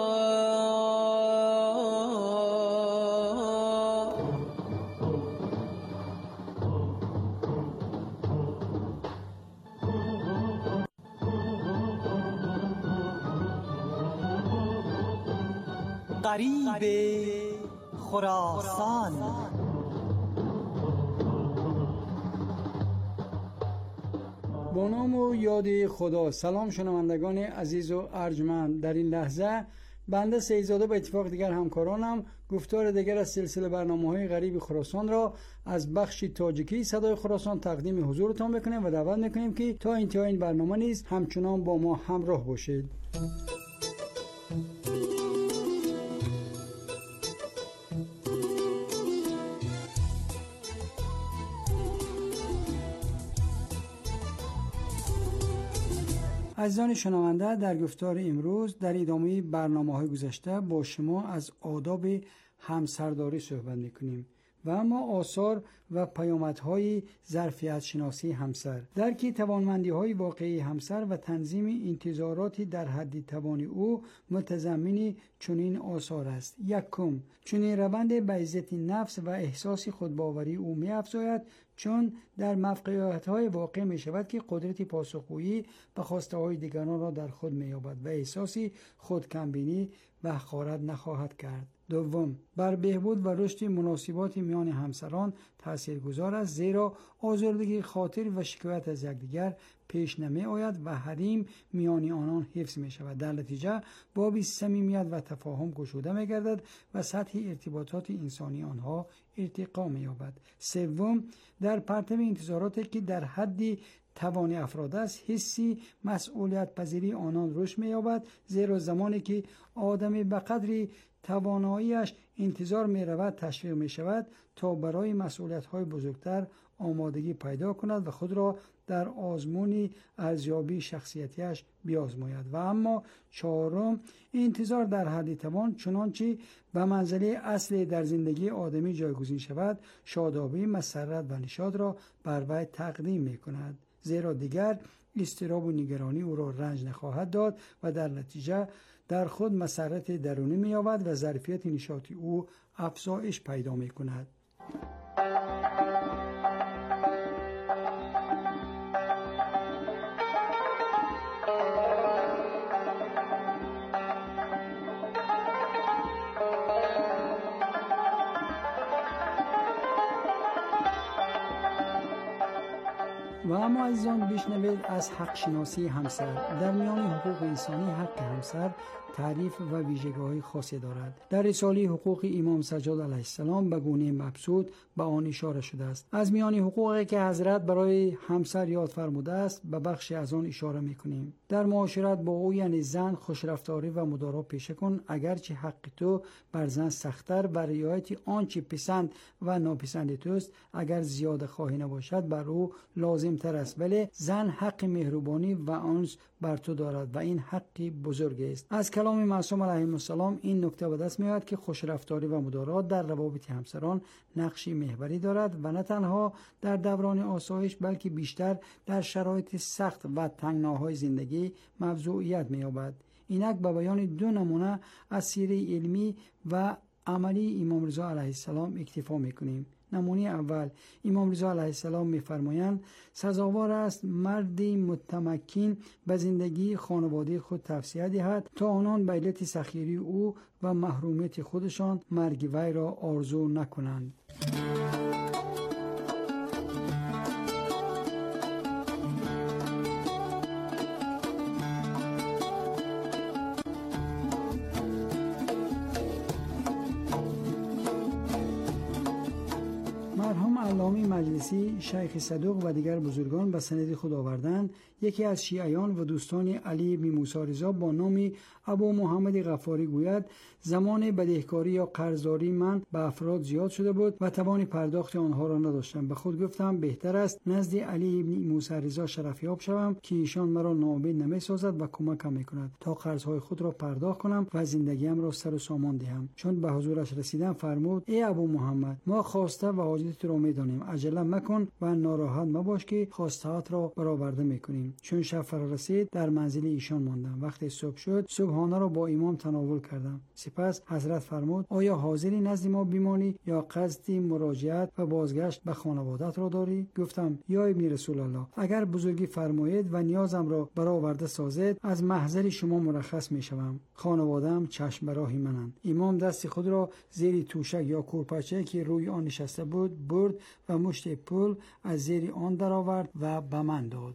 غریب خراسان. با نام و یاد خدا. سلام شنوندگان عزیز و ارجمند. در این لحظه بنده سیدزاده به اتفاق دیگر همکارانم گفتار دیگر از سلسله برنامه‌های غریب خراسان را از بخش تاجیکی صدای خراسان تقدیم حضورتان بکنیم و دعوت میکنیم که تا انتهای این برنامه نیز همچنان با ما همراه باشید. عزیزان شنونده، در گفتار امروز در ادامه برنامه‌های گذشته با شما از آداب همسرداری صحبت می‌کنیم و اما آثار و پیامدهای ظرفیت شناسی همسر، درک توانمندی‌های واقعی همسر و تنظیم انتظاراتی در حد توان او متضمن چنین آثار است. یکم، چنین روند به عزت نفس و احساس خودباوری او می‌افزاید، چون در موقعیت‌های واقع می‌شود که قدرت پاسخگویی به خواسته‌های دیگران را در خود می‌یابد و احساس خودکمبینی و حقارت نخواهد کرد. دوم، بر بهبود و رشد مناسبات میان همسران تاثیرگذار است، زیرا آزردگی خاطر و شکایت از یکدیگر پیش نمی آید و حریم میان آنان حفظ می شود. در نتیجه باب صمیمیت و تفاهم گشوده می گردد و سطح ارتباطات انسانی آنها ارتقا می یابد. سوم، در پرتو انتظاراتی که در حد توان افراد است، حسی مسئولیت پذیری آنان رشد می یابد، زیرا زمانی که آدمی به قدری تواناییش انتظار می رود تشویق می شود تا برای مسئولیت های بزرگتر آمادگی پیدا کند و خود را در آزمون ارزیابی شخصیتیش بیازماید. و اما چهارم، انتظار در حد توان چنانچه به منزله اصل در زندگی آدمی جایگزین شود، شادابی، مسرت و نشاط را بر وی تقدیم می کند، زیرا دیگر اضطراب و نگرانی او را رنج نخواهد داد و در نتیجه در خود مسرت درونی می یابد و ظرفیت نشاطی او افزایش پیدا می کند. و اما عزیزان بشنوید از حق شناسی همسر. در میان حقوق انسانی حق همسر تعریف و ویژگی‌های خاصی دارد. در رساله حقوق امام سجاد علیه السلام به گونه مبسوط به آن اشاره شده است. از میان حقوقی که حضرت برای همسر یاد فرموده است به بخشی از آن اشاره می‌کنیم. در معاشرت با او یعنی زن خوشرفتاری و مدارا پیشه کن، اگرچه حق تو بر زن سخت‌تر و رعایت آنچه پسند و ناپسند توست اگر زیاده خواهی نباشد بر او لازم تر است، ولی زن حق مهربانی و انس بر تو دارد و این حقی بزرگ است. از کلام معصوم علیه السلام این نکته به دست میاد که خوشرفتاری و مدارات در روابط همسران نقشی محوری دارد و نه تنها در دوران آسایش بلکه بیشتر در شرایط سخت و تنگناهای زندگی موضوعیت می‌یابد. اینک به بیان دو نمونه از سیره علمی و عملی امام رضا علیه السلام اکتفا می‌کنیم. نمونه اول، امام رضا علیه السلام می‌فرمایند سزاوار است مردی متمکن به زندگی خانواده خود توصیه دهد تا آنان به علت سخیری او و محرومیت خودشان مرگ وی را آرزو نکنند. مرحوم علامه مجلسی، شیخ صدوق و دیگر بزرگان به سند خود آوردند یکی از شیعیان و دوستان علی بن موسی رضا با نام ابو محمد غفاری گوید زمان بدهکاری یا قرضداری من به افراد زیاد شده بود و توان پرداخت آنها را نداشتم. به خود گفتم بهتر است نزد علی بن موسی رضا شرفیاب شوم که ایشان مرا ناامید نمی‌سازد و کمکم می‌کند تا قرض‌های خود را پرداخت کنم و زندگیم را سر و سامان دهم. چون به حضورش رسیدم فرمود ای ابو محمد، ما خواسته و حاجت را می‌دانیم، عجله مکن و ناراحت مباش که خواسته‌ات را برآورده می‌کنیم. چون شب فرا رسید در منزل ایشان ماندم. وقتی صبح شد صبحانه را با امام تناول کردم. سپس حضرت فرمود آیا حاضری نزد ما بمانی یا قصد مراجعت و بازگشت به خانوادت را داری؟ گفتم یا ابن رسول الله، اگر بزرگی فرمایید و نیازم را برآورده سازید از محضر شما مرخص میشوم. خانواده‌ام چشم به راه منند. امام دست خود را زیر توشک یا کورپاچه که روی آن نشسته بود برد و مشت پول از زیر آن درآورد و به من داد.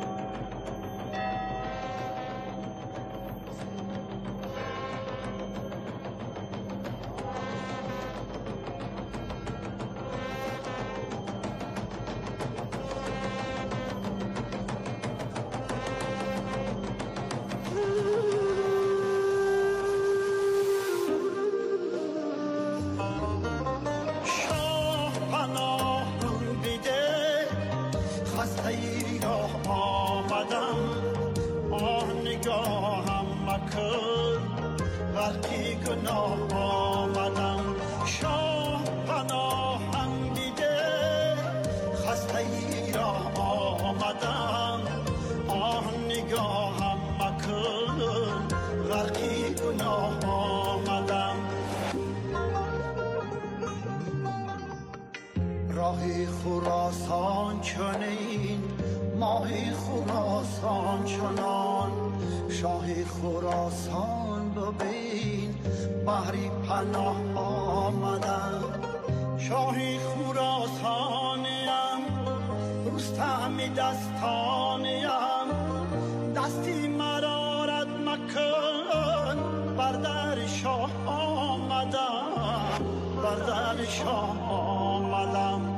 راهی خراسان چنین ماهی خراسان چنان شاهی خراسان ببین بحری پناه آمدم شاهی خراسانیم رستمی دستانیم دستی مرا رد مکن بر در شاه آمدم بر در شاه آمدم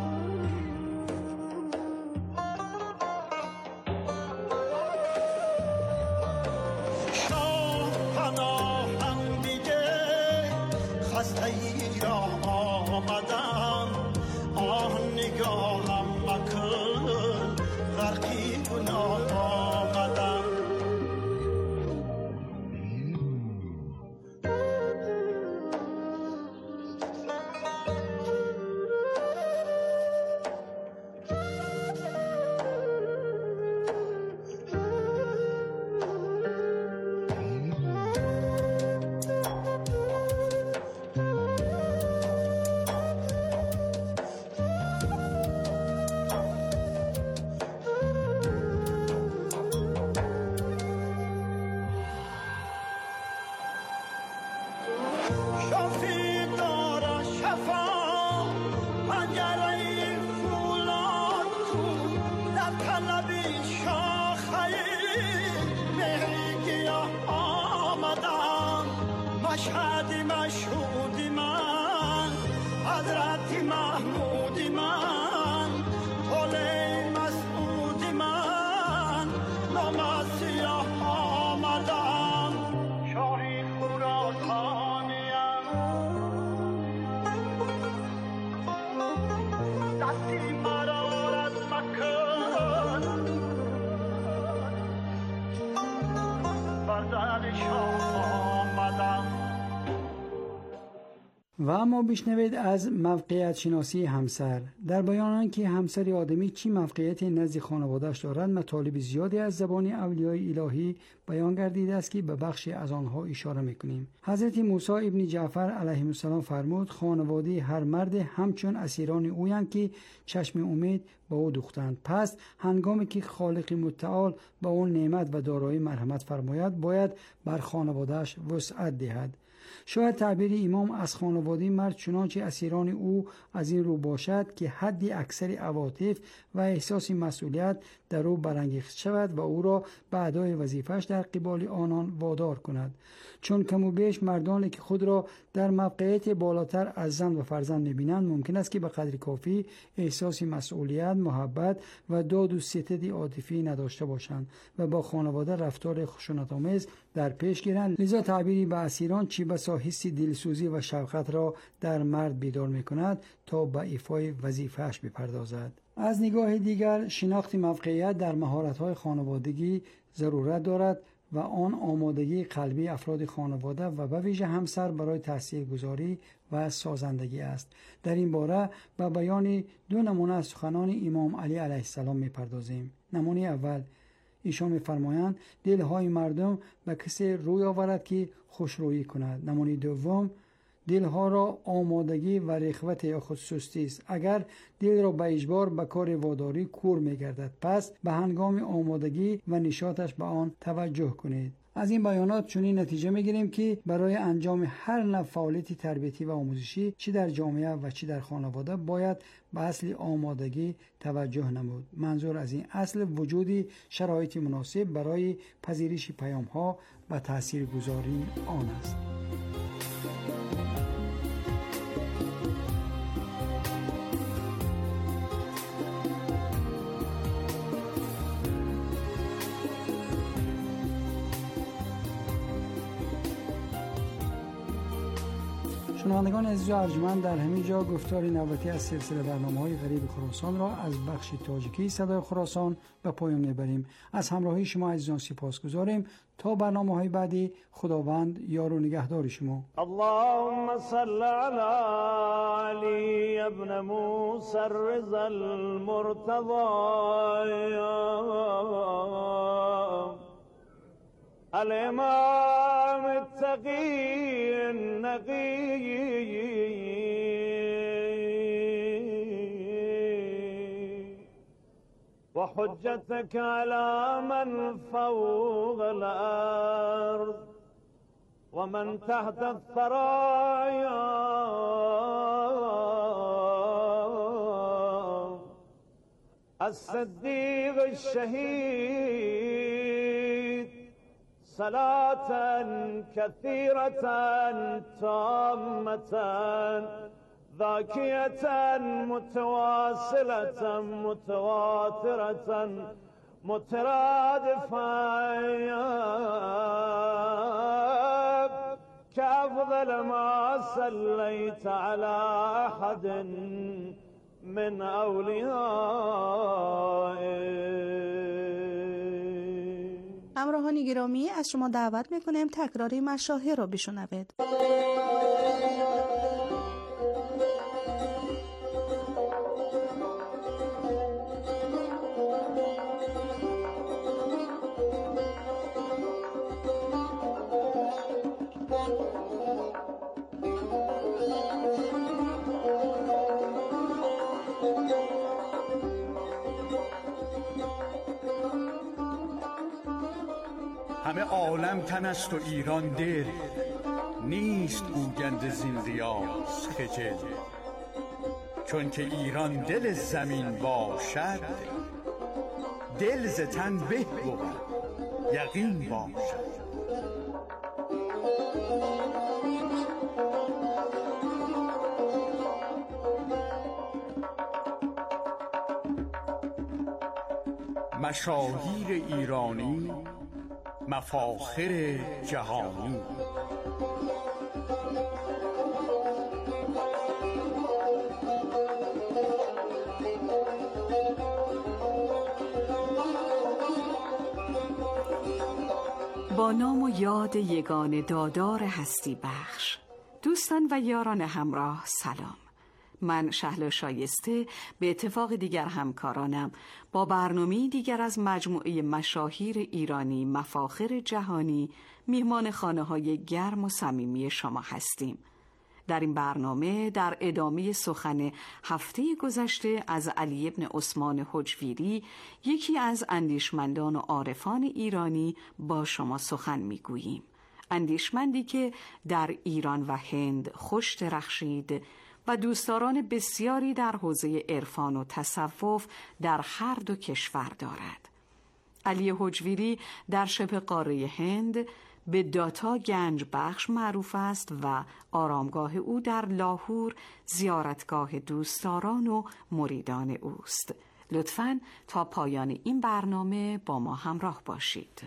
شاه پناهم دیگه خسته ای را آمدم آه نگاهم مکن غرقی گناه آمدم مشهدی مشهودی من حضرت محمودی من طوله مسعودی من نام سیاه آمدم شاهی خراسانیم دستی مرا رد مکن بر در شاه آمدم. و اما بشنوید از موقعیت شناسی همسر. در بیان آنکه همسر آدمی چی موقعیت نزد خانواده‌اش دارد مطالب زیادی از زبان اولیای الهی بیان گردیده است که به بخشی از آنها اشاره میکنیم. حضرت موسی ابن جعفر علیه السلام فرمود خانواده هر مرد همچون اسیران اویند که چشم امید به او دوختند. پس هنگامی که خالق متعال به اون نعمت و دارایی مرحمت فرماید باید بر خانواده‌اش وسعت دهد. شاید تعبیر امام از خانواده مرد چنانچه اسیران او از این رو باشد که حدی اکثر عواطف و احساس مسئولیت در او برانگیخته شود و او را به ادای وظیفه‌اش در قبال آنان وادار کند. چون کم و بیش مردانی که خود را در موقعیت بالاتر از زن و فرزند می‌بینند ممکن است که به قدر کافی احساس مسئولیت، محبت و داد و ستد عاطفی نداشته باشند و با خانواده رفتار خشونت‌آمیز در پیش گیرند. لذا تعبیری به اسیران چی بسا حس دلسوزی و شفقت را در مرد بیدار می‌کند تا به ایفای وظیفه‌اش بپردازد. از نگاه دیگر شناخت موقعیت در مهارت‌های خانوادگی ضرورت دارد و آن آمادگی قلبی افراد خانواده و به ویژه همسر برای تاثیرگذاری و سازندگی است. در این باره به بیان دو نمونه از سخنان امام علی علیه السلام می‌پردازیم. نمونه اول، ایشان می‌فرمایند دل‌های مردم به کسی روی آورد که خوشرویی کند. نمونه دوم، دلها را آمادگی و رغبت یا خود سستی است. اگر دل را به اجبار به کار واداری کور می‌گردد، پس به هنگام آمادگی و نشاطش به آن توجه کنید. از این بیانات چنین نتیجه می‌گیریم که برای انجام هر نوع فعالیت تربیتی و آموزشی چی در جامعه و چی در خانواده باید به اصل آمادگی توجه نمود. منظور از این اصل وجودی شرایط مناسب برای پذیرش پیام‌ها و تاثیرگذاری آن است. شنوندگان عزیز و ارجمند، در همین جا گفتار نوبتی از سلسله برنامه‌های غریب خراسان را از بخش تاجیکی صدای خراسان به پایان میبریم. از همراهی شما عزیزان سپاسگزاریم. تا برنامه‌های بعدی خداوند یار و نگهدار شما. اللهم صل علی علی ابن موسی الرضا المرتضی الامام التقی النقی وحجتك على من فوق الأرض ومن تحت الثرايا الصديق الشهيد صلاة كثيرة تامة ذاكية متواصلة متواترة مترادفة كأفضل ما صليت على أحد من أوليائه. همراهان گرامی، از شما دعوت میکنیم تکراری مشاهیر را بشنوید. همه عالم تن است و ایران دل، نیست گوگند زین ریاض خجل. چون که ایران دل زمین باشد، دل ز تن به بود یقین باشد. مشاهیر ایرانی مفاخر جهانی. با نام و یاد یگان دادار هستی بخش، دوستان و یاران همراه سلام. من شهلا شایسته به اتفاق دیگر همکارانم با برنامه دیگر از مجموعه مشاهیر ایرانی مفاخر جهانی میهمان خانه‌های گرم و صمیمی شما هستیم. در این برنامه در ادامه سخن هفته گذشته از علی ابن عثمان حجویری، یکی از اندیشمندان و عارفان ایرانی، با شما سخن میگوییم. اندیشمندی که در ایران و هند خوش درخشید و دوستداران بسیاری در حوزه عرفان و تصوف در هر دو کشور دارد. علی حجویری در شبه قاره هند به داتا گنج بخش معروف است و آرامگاه او در لاهور زیارتگاه دوستداران و مریدان اوست. لطفاً تا پایان این برنامه با ما همراه باشید.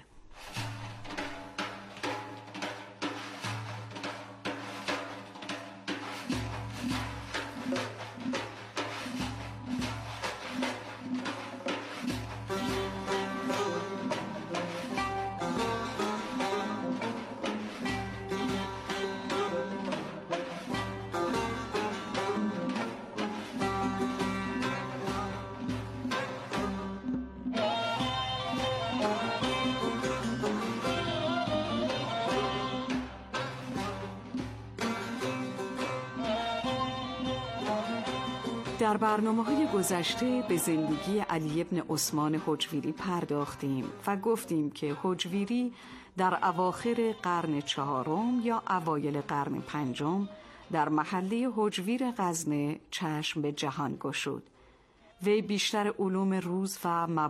در برنامه‌های گذشته به زندگی علی ابن عثمان حجویری پرداختیم و گفتیم که حجویری در اواخر قرن چهارم یا اوایل قرن پنجم در محله حجویر غزنه چشم به جهان گشود. وی بیشتر علوم روز و